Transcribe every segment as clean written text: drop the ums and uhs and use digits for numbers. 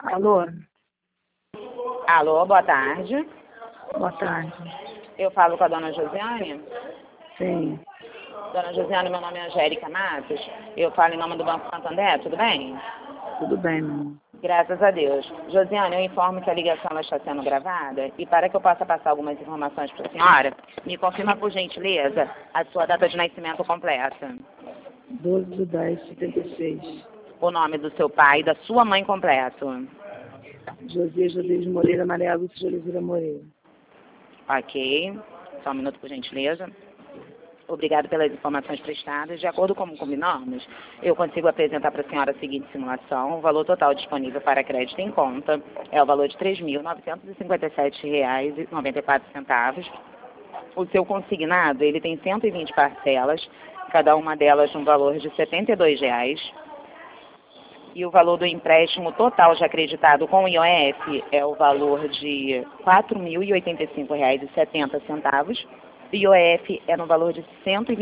Alô? Alô, boa tarde. Boa tarde. Eu falo com a dona Josiane. Sim, Dona Josiane, meu nome é Angélica Matos. Eu falo em nome do Banco Santander, tudo bem? tudo bem, meu amor. Graças a Deus. Josiane, eu informo que a ligação ela está sendo gravada e para que eu possa passar algumas informações para a senhora, me confirma por gentileza a sua data de nascimento completa, 12/10/76. o nome do seu pai e da sua mãe completo. José Moreira, Maria Lúcia de Oliveira Moreira. Ok. Só um minuto, por gentileza. Obrigado pelas informações prestadas. De acordo com como combinamos, eu consigo apresentar para a senhora a seguinte simulação. O valor total disponível para crédito em conta é o valor de R$ 3.957,94. O seu consignado, ele tem 120 parcelas, cada uma delas no valor de R$ 72. E o valor do empréstimo total já acreditado com o IOF é o valor de R$ 4.085,70. O IOF é no valor de R$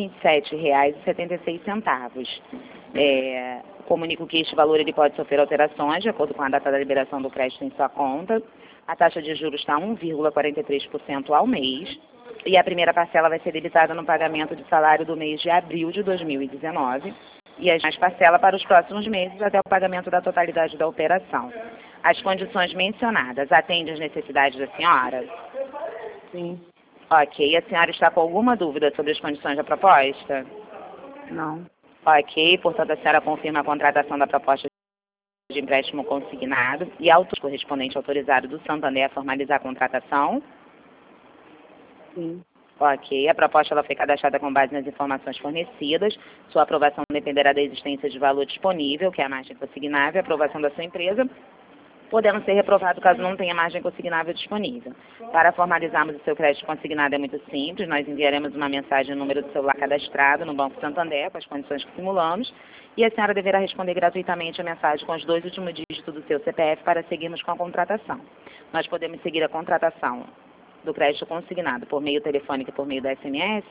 127,76. Comunico que este valor ele pode sofrer alterações de acordo com a data da liberação do crédito em sua conta. A taxa de juros está 1,43% ao mês. E a primeira parcela vai ser debitada no pagamento de salário do mês de abril de 2019. E as demais parcelas para os próximos meses até o pagamento da totalidade da operação. As condições mencionadas atendem às necessidades da senhora? Sim, Ok. A senhora está com alguma dúvida sobre as condições da proposta? não. Ok. Portanto, a senhora confirma a contratação da proposta de empréstimo consignado e autor correspondente autorizado do Santander a formalizar a contratação? Sim, Ok. A proposta ela foi cadastrada com base nas informações fornecidas. Sua aprovação dependerá da existência de valor disponível, que é a margem consignável, e a aprovação da sua empresa, podendo ser reprovado caso não tenha margem consignável disponível. Para formalizarmos o seu crédito consignado é muito simples, nós enviaremos uma mensagem no número do celular cadastrado no Banco Santander, com as condições que simulamos, e a senhora deverá responder gratuitamente a mensagem com os 2 últimos dígitos do seu CPF para seguirmos com a contratação. Nós podemos seguir a contratação do crédito consignado por meio telefônico e por meio da SMS?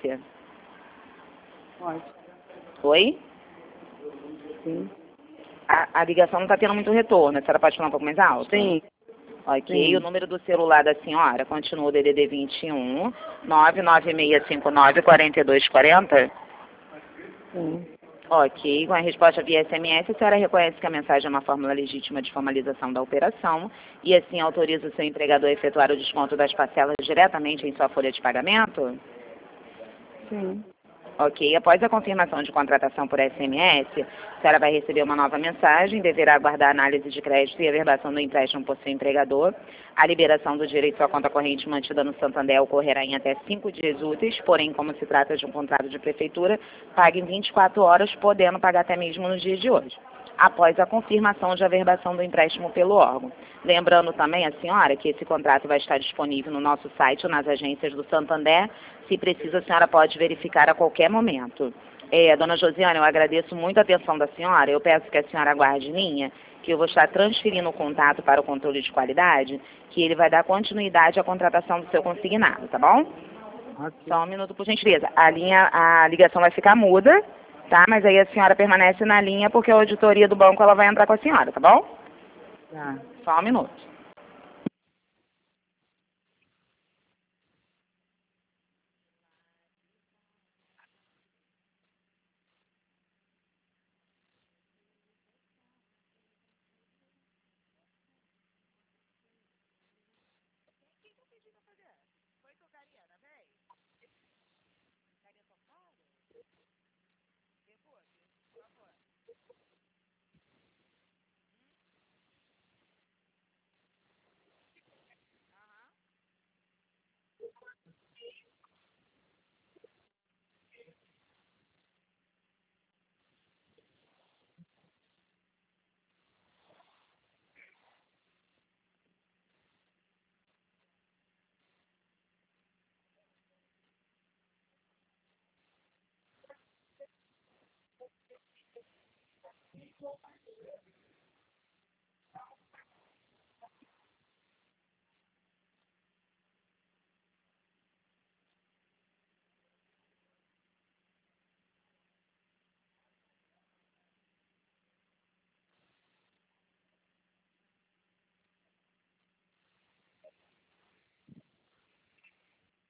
pode. Oi? Sim, A ligação não está tendo muito retorno, a senhora pode falar um pouco mais alto? sim, Ok, sim. o número do celular da senhora continua o DDD 21 99659 4240? Sim, Ok, com a resposta via SMS, a senhora reconhece que a mensagem é uma fórmula legítima de formalização da operação e assim autoriza o seu empregador a efetuar o desconto das parcelas diretamente em sua folha de pagamento? sim. Ok, após a confirmação de contratação por SMS, a senhora vai receber uma nova mensagem, deverá aguardar a análise de crédito e a averbação do empréstimo por seu empregador. A liberação do direito à conta corrente mantida no Santander ocorrerá em até 5 dias úteis, porém, como se trata de um contrato de prefeitura, pague em 24 horas, podendo pagar até mesmo nos dias de hoje, após a confirmação de averbação do empréstimo pelo órgão. Lembrando também a senhora que esse contrato vai estar disponível no nosso site ou nas agências do Santander. Se precisa, a senhora pode verificar a qualquer momento. Dona Josiane, eu agradeço muito a atenção da senhora. Eu peço que a senhora aguarde em linha, que eu vou estar transferindo o contato para o controle de qualidade, que ele vai dar continuidade à contratação do seu consignado, tá bom? Ok. Só um minuto, por gentileza. A ligação vai ficar muda, tá? Mas aí a senhora permanece na linha porque a auditoria do banco ela vai entrar com a senhora, tá bom? Tá. Só um minuto.